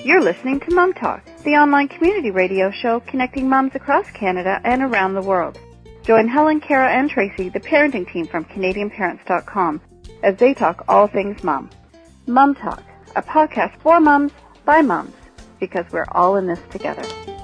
You're listening to Mom Talk, the online community radio show connecting moms across Canada and around the world. Join Helen, Kara, and Tracy, the parenting team from CanadianParents.com, as they talk all things mom. Mom Talk, a podcast for moms, by moms, because we're all in this together.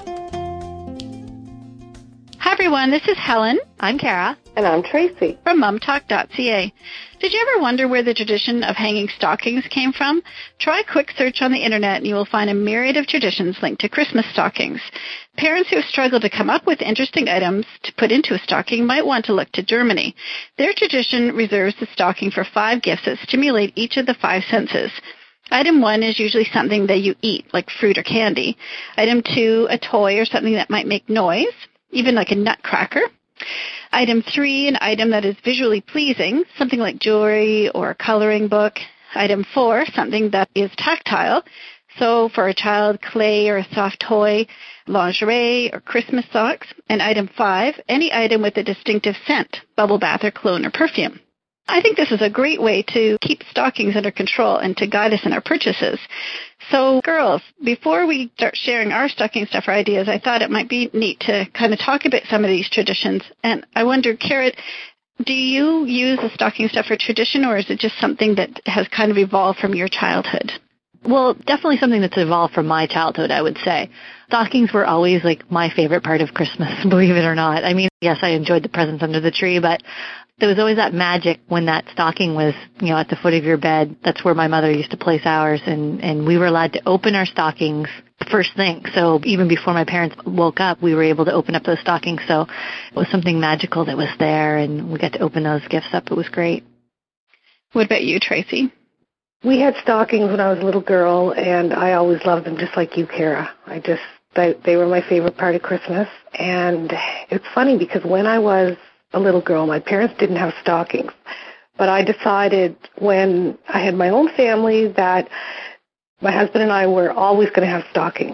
Hi everyone, this is Helen. I'm Kara. And I'm Tracy. From MomTalk.ca. Did you ever wonder where the tradition of hanging stockings came from? Try a quick search on the internet and you will find a myriad of traditions linked to Christmas stockings. Parents who have struggled to come up with interesting items to put into a stocking might want to look to Germany. Their tradition reserves the stocking for 5 gifts that stimulate each of the 5 senses. Item 1 is usually something that you eat, like fruit or candy. Item 2, a toy or something that might make noise, even like a nutcracker. Item 3, an item that is visually pleasing, something like jewelry or a coloring book. Item 4, something that is tactile. So for a child, clay or a soft toy, lingerie or Christmas socks. And item 5, any item with a distinctive scent, bubble bath or cologne or perfume. I think this is a great way to keep stockings under control and to guide us in our purchases. So, girls, before we start sharing our stocking stuffer ideas, I thought it might be neat to kind of talk about some of these traditions. And I wonder, Kara, do you use a stocking stuffer tradition, or is it just something that has kind of evolved from your childhood? Well, definitely something that's evolved from my childhood, I would say. Stockings were always, like, my favorite part of Christmas, believe it or not. I mean, yes, I enjoyed the presents under the tree, but there was always that magic when that stocking was, at the foot of your bed. That's where my mother used to place ours, and we were allowed to open our stockings first thing. So even before my parents woke up, we were able to open up those stockings. So it was something magical that was there, and we got to open those gifts up. It was great. What about you, Tracy? We had stockings when I was a little girl, and I always loved them, just like you, Kara. They were my favorite part of Christmas. And it's funny because when I was a little girl, my parents didn't have stockings. But I decided when I had my own family that my husband and I were always going to have stockings.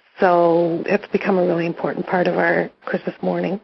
So it's become a really important part of our Christmas morning.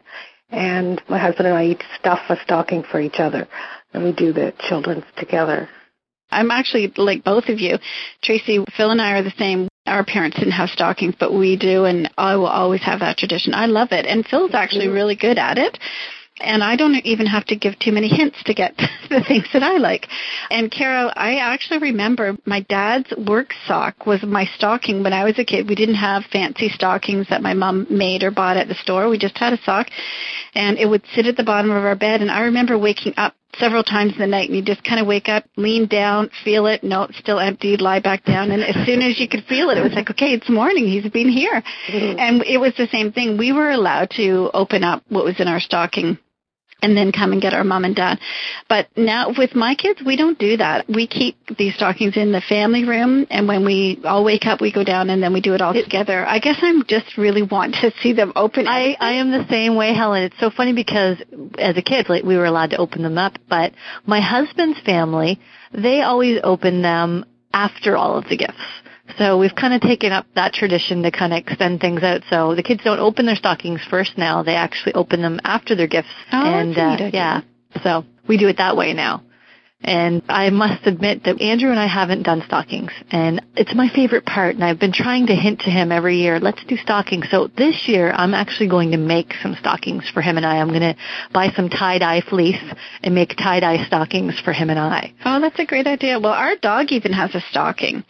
And my husband and I each stuff a stocking for each other, and we do the children's together. I'm actually like both of you. Tracy, Phil and I are the same. Our parents didn't have stockings, but we do, and I will always have that tradition. I love it. And Phil's actually really good at it. And I don't even have to give too many hints to get the things that I like. And Kara, I actually remember my dad's work sock was my stocking when I was a kid. We didn't have fancy stockings that my mom made or bought at the store. We just had a sock, and it would sit at the bottom of our bed. And I remember waking up several times in the night, and you just kind of wake up, lean down, feel it. No, it's still empty. Lie back down. And as soon as you could feel it, it was like, okay, it's morning. He's been here. Mm-hmm. And it was the same thing. We were allowed to open up what was in our stocking and then come and get our mom and dad. But now with my kids, we don't do that. We keep these stockings in the family room, and when we all wake up, we go down and then we do it all together. I guess I'm just really want to see them open. I am the same way, Helen. It's so funny because as a kid, like, we were allowed to open them up, but my husband's family, they always open them after all of the gifts. So we've kind of taken up that tradition to kind of extend things out. So the kids don't open their stockings first now. They actually open them after their gifts. Oh, and yeah, so we do it that way now. And I must admit that Andrew and I haven't done stockings, and it's my favorite part, and I've been trying to hint to him every year, let's do stockings. So this year, I'm actually going to make some stockings for him and I. I'm going to buy some tie-dye fleece and make tie-dye stockings for him and I. Oh, that's a great idea. Well, our dog even has a stocking.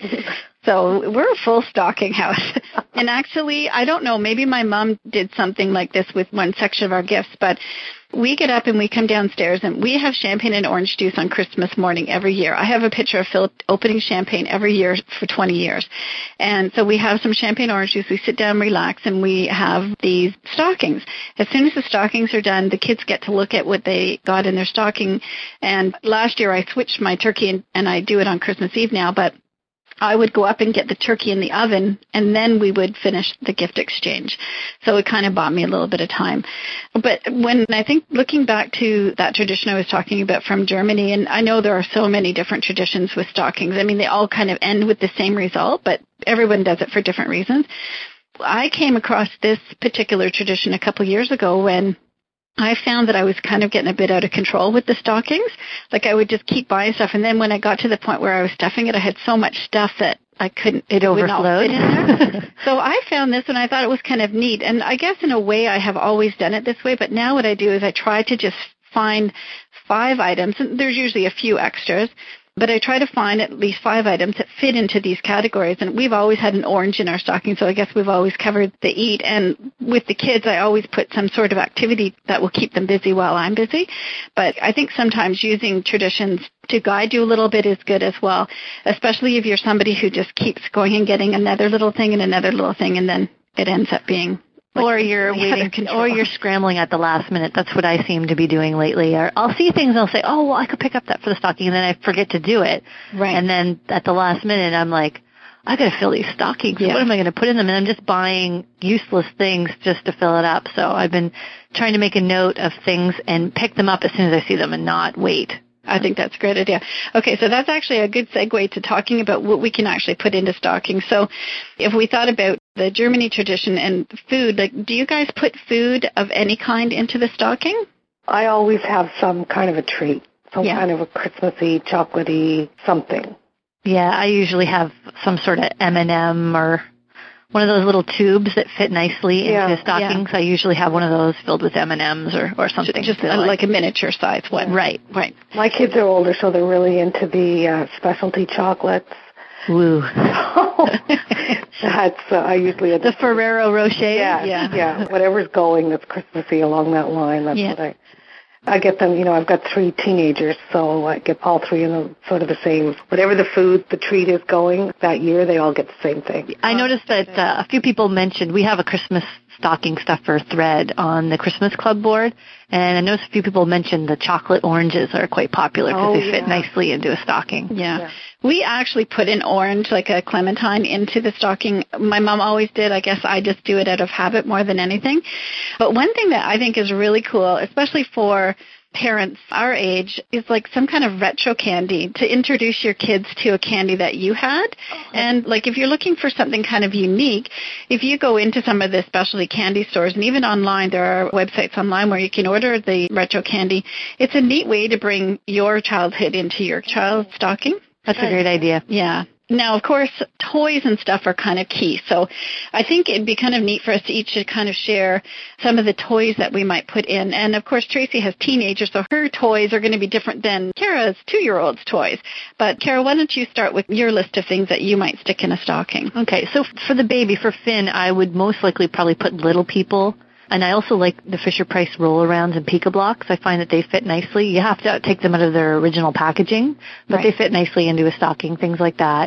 So we're a full stocking house. And actually, I don't know, maybe my mom did something like this with one section of our gifts, but we get up and we come downstairs and we have champagne and orange juice on Christmas morning every year. I have a picture of Phil opening champagne every year for 20 years. And so we have some champagne orange juice. We sit down, relax, and we have these stockings. As soon as the stockings are done, the kids get to look at what they got in their stocking. And last year I switched my turkey, and I do it on Christmas Eve now, but I would go up and get the turkey in the oven, and then we would finish the gift exchange. So it kind of bought me a little bit of time. But when I think looking back to that tradition I was talking about from Germany, and I know there are so many different traditions with stockings. I mean, they all kind of end with the same result, but everyone does it for different reasons. I came across this particular tradition a couple years ago when I found that I was kind of getting a bit out of control with the stockings. Like, I would just keep buying stuff, and then when I got to the point where I was stuffing it, I had so much stuff that I couldn't. It would not overflowed. fit in there. So I found this and I thought it was kind of neat. And I guess in a way I have always done it this way, but now what I do is I try to just find 5 items, and there's usually a few extras, but I try to find at least 5 items that fit into these categories. And we've always had an orange in our stocking, so I guess we've always covered the eat. And with the kids, I always put some sort of activity that will keep them busy while I'm busy. But I think sometimes using traditions to guide you a little bit is good as well, especially if you're somebody who just keeps going and getting another little thing and another little thing, and then it ends up being or you're waiting, or you're scrambling at the last minute. That's what I seem to be doing lately. Or I'll see things and I'll say, oh, well, I could pick up that for the stocking, and then I forget to do it. Right. And then at the last minute, I'm like, I got to fill these stockings. Yeah. What am I going to put in them? And I'm just buying useless things just to fill it up. So I've been trying to make a note of things and pick them up as soon as I see them and not wait. I think that's a great idea. Okay, so that's actually a good segue to talking about what we can actually put into stockings. So if we thought about the Germany tradition and food, like, do you guys put food of any kind into the stocking? I always have some kind of a treat, some kind of a Christmassy, chocolatey something. Yeah, I usually have some sort of M&M or one of those little tubes that fit nicely into stockings. I usually have one of those filled with M&Ms or something. Just like a miniature size one. Right. My kids are older, so they're really into the specialty chocolates. Woo. That's I usually the Ferrero Rocher. Yeah. Whatever's going that's Christmassy along that line. That's what I get them. You know, I've got 3 teenagers, so I get all 3 in the sort of the same. Whatever the food, the treat is going that year, they all get the same thing. I noticed that a few people mentioned we have a Christmas stocking stuffer thread on the Christmas Club board, and I noticed a few people mentioned the chocolate oranges are quite popular because they fit nicely into a stocking. Yeah. We actually put an orange, like a clementine, into the stocking. My mom always did. I guess I just do it out of habit more than anything. But one thing that I think is really cool, especially for parents our age, is like some kind of retro candy to introduce your kids to a candy that you had. And like if you're looking for something kind of unique, if you go into some of the specialty candy stores, and even online, there are websites online where you can order the retro candy. It's a neat way to bring your childhood into your child's stocking. That's a great idea. Yeah. Now, of course, toys and stuff are kind of key. So I think it'd be kind of neat for us each to kind of share some of the toys that we might put in. And, of course, Tracy has teenagers, so her toys are going to be different than Kara's 2-year-old's toys. But, Kara, why don't you start with your list of things that you might stick in a stocking? Okay. So for the baby, for Finn, I would most likely probably put Little People. And I also like the Fisher-Price roll-arounds and Pika Blocks. I find that they fit nicely. You have to take them out of their original packaging, but they fit nicely into a stocking, things like that.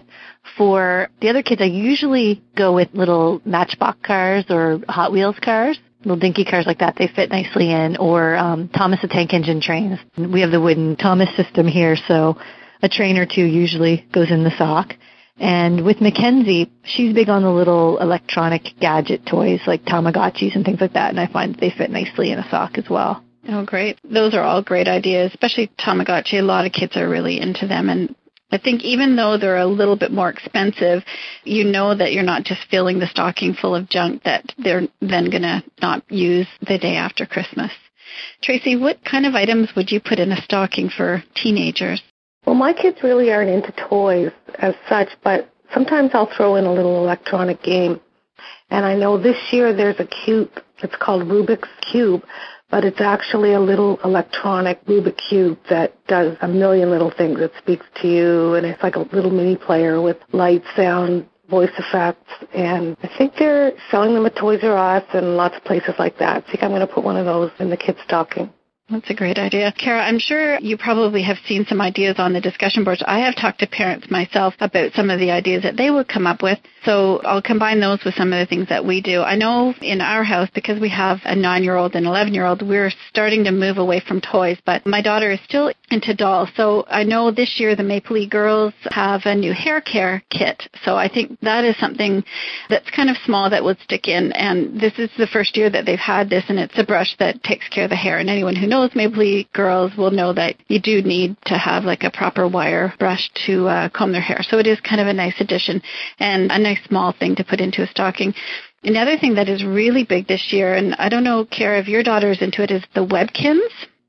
For the other kids, I usually go with little Matchbox cars or Hot Wheels cars, little dinky cars like that. They fit nicely in, or Thomas the Tank Engine trains. We have the wooden Thomas system here, so a train or 2 usually goes in the sock. And with Mackenzie, she's big on the little electronic gadget toys like Tamagotchis and things like that, and I find that they fit nicely in a sock as well. Oh, great. Those are all great ideas, especially Tamagotchi. A lot of kids are really into them, and I think even though they're a little bit more expensive, you know that you're not just filling the stocking full of junk that they're then going to not use the day after Christmas. Tracy, what kind of items would you put in a stocking for teenagers? Well, my kids really aren't into toys as such, but sometimes I'll throw in a little electronic game. And I know this year there's a cube, it's called Rubik's Cube, but it's actually a little electronic Rubik's Cube that does a million little things. It speaks to you, and it's like a little mini player with light, sound, voice effects. And I think they're selling them at Toys R Us and lots of places like that. I think I'm going to put one of those in the kids' stocking. That's a great idea. Kara, I'm sure you probably have seen some ideas on the discussion boards. I have talked to parents myself about some of the ideas that they would come up with, so I'll combine those with some of the things that we do. I know in our house, because we have a 9-year-old and 11-year-old, we're starting to move away from toys, but my daughter is still into dolls. So I know this year the Maple Leaf girls have a new hair care kit, so I think that is something that's kind of small that would stick in, and this is the first year that they've had this, and it's a brush that takes care of the hair, and anyone who knows Maple Leaf girls will know that you do need to have like a proper wire brush to comb their hair. So it is kind of a nice addition and a nice small thing to put into a stocking. Another thing that is really big this year, and I don't know, Kara, if your daughter is into it, is the Webkins.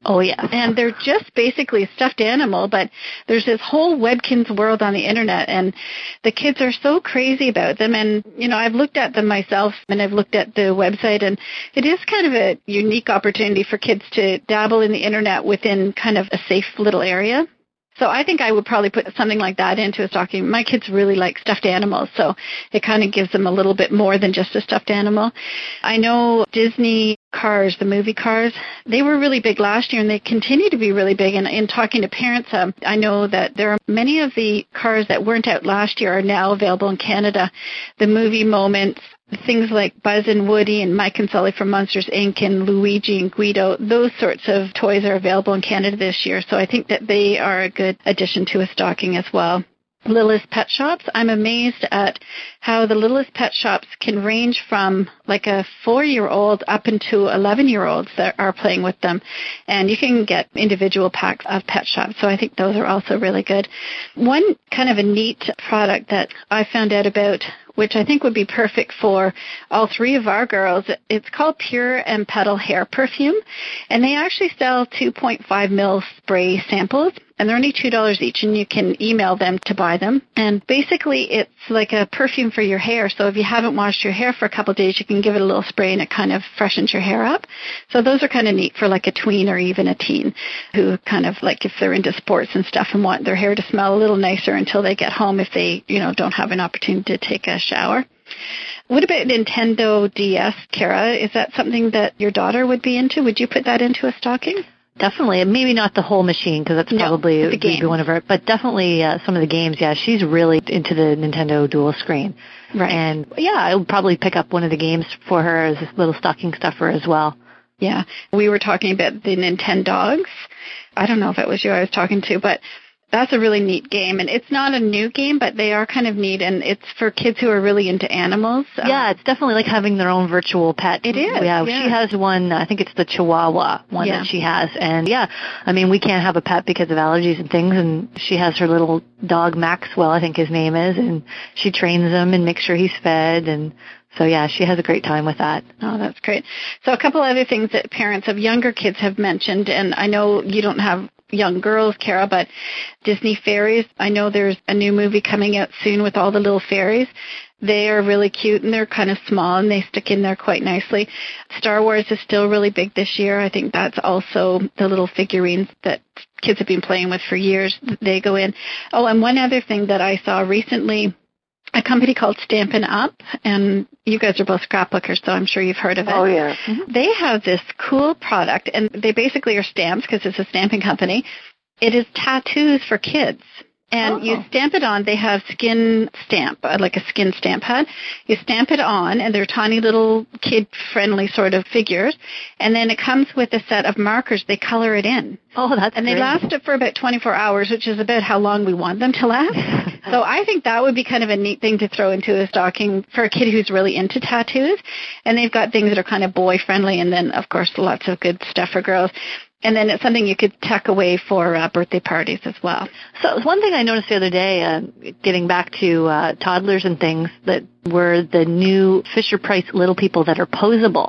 Oh, yeah. And they're just basically a stuffed animal, but there's this whole Webkinz world on the internet, and the kids are so crazy about them. And, I've looked at them myself, and I've looked at the website, and it is kind of a unique opportunity for kids to dabble in the internet within kind of a safe little area. So I think I would probably put something like that into a stocking. My kids really like stuffed animals, so it kind of gives them a little bit more than just a stuffed animal. I know Disney Cars, the movie Cars, they were really big last year, and they continue to be really big. And in talking to parents, I know that there are many of the cars that weren't out last year are now available in Canada. The movie moments, things like Buzz and Woody and Mike and Sully from Monsters, Inc. and Luigi and Guido, those sorts of toys are available in Canada this year. So I think that they are a good addition to a stocking as well. Littlest Pet Shops, I'm amazed at how the Littlest Pet Shops can range from like a 4-year-old up into 11-year-olds that are playing with them. And you can get individual packs of Pet Shops. So I think those are also really good. One kind of a neat product that I found out about, which I think would be perfect for all three of our girls. It's called Pure and Petal Hair Perfume, and they actually sell 2.5 ml spray samples, and they're only $2 each, and you can email them to buy them. And basically, it's like a perfume for your hair, so if you haven't washed your hair for a couple of days, you can give it a little spray, and it kind of freshens your hair up. So those are kind of neat for like a tween or even a teen who kind of like if they're into sports and stuff and want their hair to smell a little nicer until they get home if they, don't have an opportunity to take a shower. What about Nintendo DS, Kara? Is that something that your daughter would be into? Would you put that into a stocking? Definitely. Maybe not the whole machine, because that's probably would be one of her, but definitely some of the games. Yeah, she's really into the Nintendo dual screen. Right. And yeah, I would probably pick up one of the games for her as a little stocking stuffer as well. Yeah. We were talking about the Nintendogs. I don't know if it was you I was talking to, but that's a really neat game, and it's not a new game, but they are kind of neat, and it's for kids who are really into animals. Yeah, it's definitely like having their own virtual pet. It is. Yeah, she has one, I think it's the Chihuahua one that she has, and yeah, I mean, we can't have a pet because of allergies and things, and she has her little dog, Maxwell, I think his name is, and she trains him and makes sure he's fed, and so, yeah, she has a great time with that. Oh, that's great. So a couple other things that parents of younger kids have mentioned, and I know you don't have young girls, Kara, but Disney fairies. I know there's a new movie coming out soon with all the little fairies. They are really cute, and they're kind of small, and they stick in there quite nicely. Star Wars is still really big this year. I think that's also the little figurines that kids have been playing with for years. They go in. Oh, and one other thing that I saw recently, a company called Stampin' Up, and you guys are both scrapbookers, so I'm sure you've heard of it. Oh, yeah. Mm-hmm. They have this cool product, and they basically are stamps because it's a stamping company. It is tattoos for kids. And you stamp it on. They have skin stamp, like a skin stamp pad. You stamp it on, and they're tiny little kid-friendly sort of figures. And then it comes with a set of markers. They color it in. Oh, that's And they great. last it for about 24 hours, which is about how long we want them to last. So I think that would be kind of a neat thing to throw into a stocking for a kid who's really into tattoos. And they've got things that are kind of boy-friendly, and then, of course, lots of good stuff for girls. And then it's something you could tuck away for birthday parties as well. So one thing I noticed the other day, getting back to toddlers and things, that were the new Fisher-Price Little People that are posable.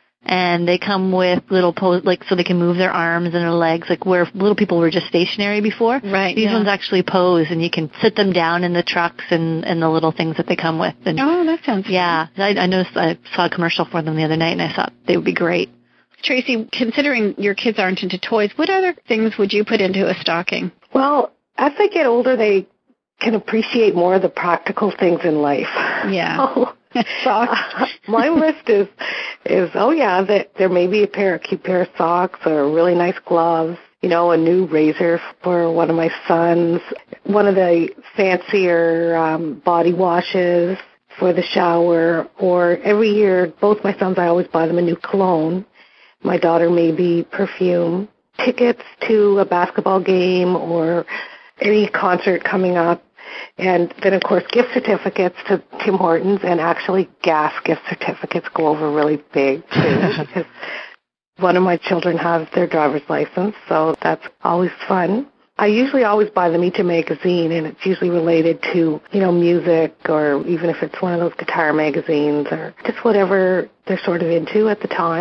And they come with little so they can move their arms and their legs, like where Little People were just stationary before. Right. These ones actually pose, and you can sit them down in the trucks and the little things that they come with. And, oh, that sounds fun. Yeah. I noticed, I saw a commercial for them the other night, and I thought they would be great. Tracy, considering your kids aren't into toys, what other things would you put into a stocking? Well, as they get older, they can appreciate more of the practical things in life. Yeah. My list is that there may be a cute pair of socks or really nice gloves, a new razor for one of my sons, one of the fancier body washes for the shower, or every year, both my sons, I always buy them a new cologne. My daughter maybe perfume, tickets to a basketball game or any concert coming up. And then, of course, gift certificates to Tim Hortons, and actually gas gift certificates go over really big, too, because one of my children has their driver's license, so that's always fun. I usually always buy them each a magazine, and it's usually related to, music, or even if it's one of those guitar magazines or just whatever they're sort of into at the time.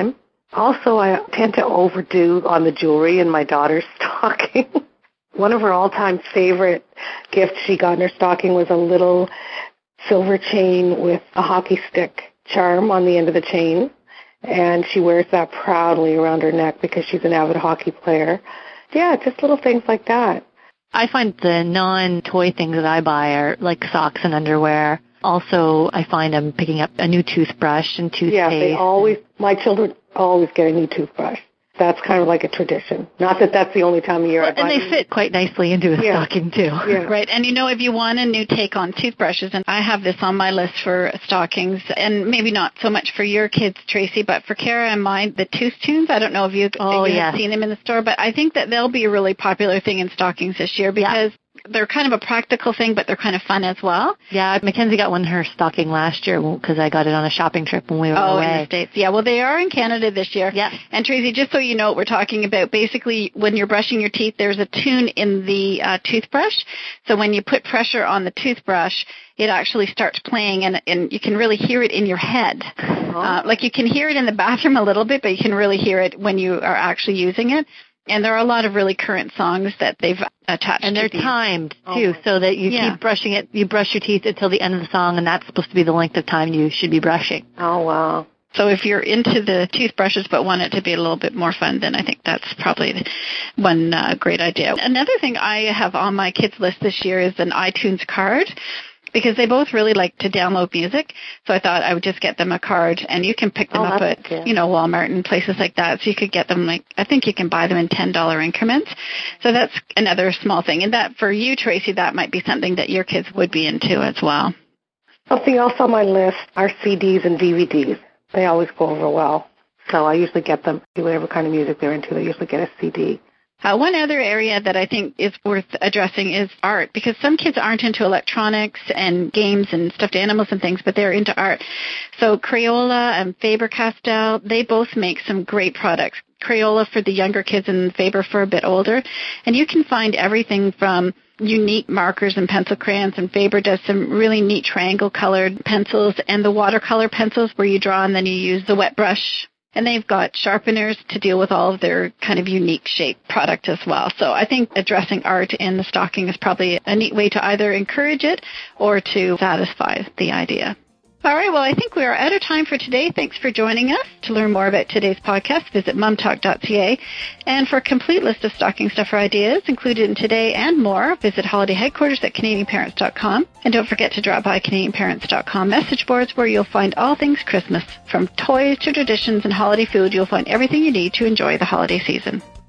Also, I tend to overdo on the jewelry in my daughter's stocking. One of her all-time favorite gifts she got in her stocking was a little silver chain with a hockey stick charm on the end of the chain. And she wears that proudly around her neck because she's an avid hockey player. Yeah, just little things like that. I find the non-toy things that I buy are like socks and underwear. Also, I find I'm picking up a new toothbrush and toothpaste. Yeah, my children always get a new toothbrush. That's kind of like a tradition. Not that that's the only time of year I buy them. And they fit quite nicely into a stocking, too. Yeah. Right. And, if you want a new take on toothbrushes, and I have this on my list for stockings, and maybe not so much for your kids, Tracy, but for Kara and mine, the Tooth Tunes. I don't know if you've seen them in the store, but I think that they'll be a really popular thing in stockings this year because they're kind of a practical thing, but they're kind of fun as well. Yeah, Mackenzie got one in her stocking last year because I got it on a shopping trip when we were away. In the States. Yeah, well, they are in Canada this year. Yeah. And Tracy, just so you know what we're talking about, basically when you're brushing your teeth, there's a tune in the toothbrush. So when you put pressure on the toothbrush, it actually starts playing, and you can really hear it in your head. Like you can hear it in the bathroom a little bit, but you can really hear it when you are actually using it. And there are a lot of really current songs that they've attached and they're timed, too, so that you keep brushing it. You brush your teeth until the end of the song, and that's supposed to be the length of time you should be brushing. Oh, wow. So if you're into the toothbrushes but want it to be a little bit more fun, then I think that's probably one great idea. Another thing I have on my kids' list this year is an iTunes card, because they both really like to download music. So I thought I would just get them a card, and you can pick them up at, Walmart and places like that. So you could get them I think you can buy them in $10 increments. So that's another small thing. And that for you, Tracy, that might be something that your kids would be into as well. Something else on my list are CDs and DVDs. They always go over well. So I usually get them, whatever kind of music they're into, they usually get a CD. One other area that I think is worth addressing is art, because some kids aren't into electronics and games and stuffed animals and things, but they're into art. So Crayola and Faber-Castell, they both make some great products. Crayola for the younger kids and Faber for a bit older. And you can find everything from unique markers and pencil crayons, and Faber does some really neat triangle-colored pencils, and the watercolor pencils where you draw and then you use the wet brush. And they've got sharpeners to deal with all of their kind of unique shape product as well. So I think addressing art in the stocking is probably a neat way to either encourage it or to satisfy the idea. All right, well, I think we are out of time for today. Thanks for joining us. To learn more about today's podcast, visit mumtalk.ca. And for a complete list of stocking stuffer ideas included in today and more, visit Holiday Headquarters at CanadianParents.com. And don't forget to drop by CanadianParents.com message boards, where you'll find all things Christmas. From toys to traditions and holiday food, you'll find everything you need to enjoy the holiday season.